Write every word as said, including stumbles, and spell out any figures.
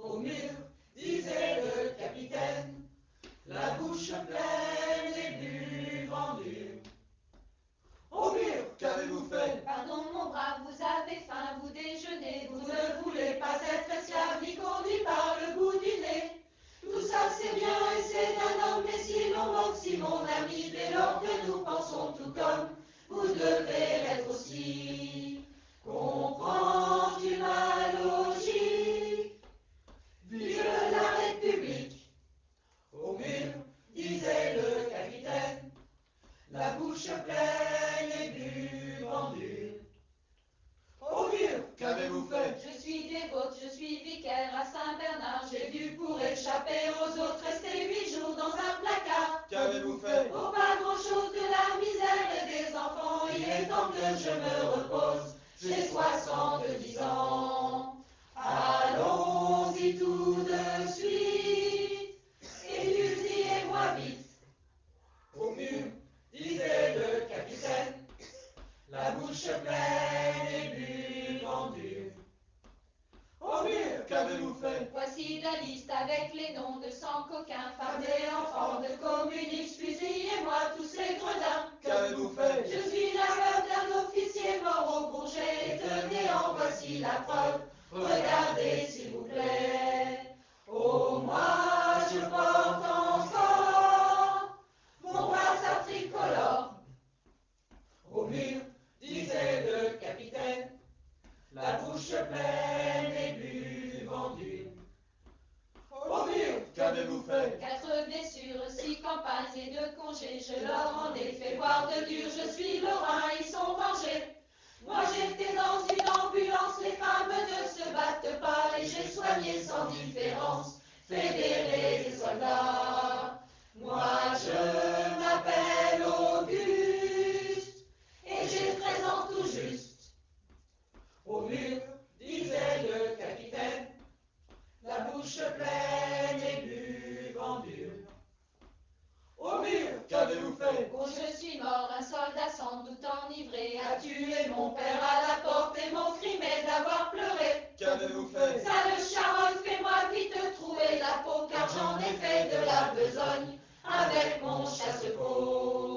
Au mur, disait le capitaine, la bouche pleine et buvant dur. Au mur, qu'avez-vous fait? Pardon mon brave, vous avez faim, vous déjeunez, Vous ne voulez pas être esclave ni conduit par le bout du nez. Tout ça c'est bien et c'est d'un homme, mais si l'on manque si mon ami, dès lors que nous pensons tout comme vous devez l'être aussi. Comprends-tu ma logique? Vive la République! Au mur, disait le capitaine, la bouche pleine et buvant dur. Au mur, qu'avez-vous fait? Je suis dévote, je suis vicaire à Saint-Bernard. J'ai dû pour échapper aux autres rester huit jours dans un placard. Qu'avez-vous fait? Oh, pas grand-chose que la misère et des enfants. Il est temps que je me repose, j'ai soixante-dix ans. Allons-y tout de suite, et fusillez-moi vite. Au mur, disait le capitaine, la bouche pleine et buvant dur. Au mur, qu'avez-vous fait? Voici la liste avec les noms de cent coquins, Femmes femmes et enfants de communistes, fusillez-moi tous ces gredins. Qu'avez-vous fait? Je suis la veuve d'un officier mort au Bourget, Et tenez, en voici la preuve. Regardez s'il vous plaît. Oh, moi je porte encore mon brassard tricolore. Au mur, disait le capitaine, la bouche pleine et buvant dur. Au mur, qu'avez-vous fait? Quatre blessures, six campagnes et deux congés. Je leur en ai fait boire de dur, je suis lorrain, ils sont vengés. Moi j'étais dans une ambulance, les femmes ne se battent pas, et j'ai soigné sans différence, fédérés et soldats. Moi je m'appelle Auguste, Et j'ai treize ans tout juste. au mur, disait le capitaine, la bouche pleine et buvant dur. Au mur, qu'avez-vous fait? Oh, je suis mort, un soldat sans doute enivré A tué mon père à la porte et mon crime est d'avoir pleuré. Qu'avez-vous fait? Sale charogne, fais-moi vite trouer la peau, car j'en ai fait de la besogne avec mon chasse-peau.